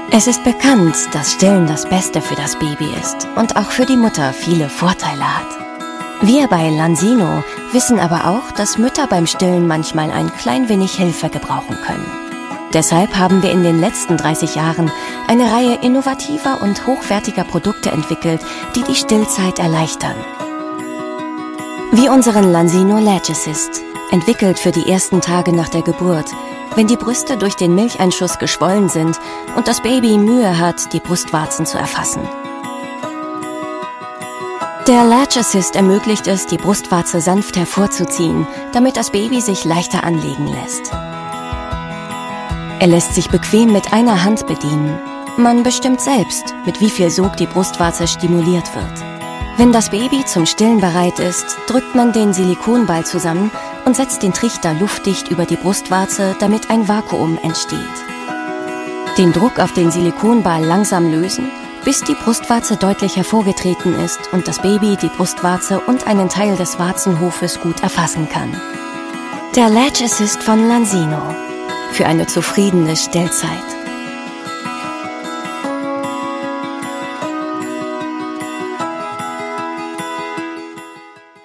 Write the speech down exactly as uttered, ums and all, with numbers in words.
Es ist bekannt, dass Stillen das Beste für das Baby ist und auch für die Mutter viele Vorteile hat. Wir bei Lansino wissen aber auch, dass Mütter beim Stillen manchmal ein klein wenig Hilfe gebrauchen können. Deshalb haben wir in den letzten dreißig Jahren eine Reihe innovativer und hochwertiger Produkte entwickelt, die die Stillzeit erleichtern. Wie unseren Lansino Latch Assist, entwickelt für die ersten Tage nach der Geburt, wenn die Brüste durch den Milcheinschuss geschwollen sind und das Baby Mühe hat, die Brustwarzen zu erfassen. Der Latch Assist ermöglicht es, die Brustwarze sanft hervorzuziehen, damit das Baby sich leichter anlegen lässt. Er lässt sich bequem mit einer Hand bedienen. Man bestimmt selbst, mit wie viel Sog die Brustwarze stimuliert wird. Wenn das Baby zum Stillen bereit ist, drückt man den Silikonball zusammen und setzt den Trichter luftdicht über die Brustwarze, damit ein Vakuum entsteht. Den Druck auf den Silikonball langsam lösen, bis die Brustwarze deutlich hervorgetreten ist und das Baby die Brustwarze und einen Teil des Warzenhofes gut erfassen kann. Der Latch Assist von Lansino. Für eine zufriedene Stillzeit.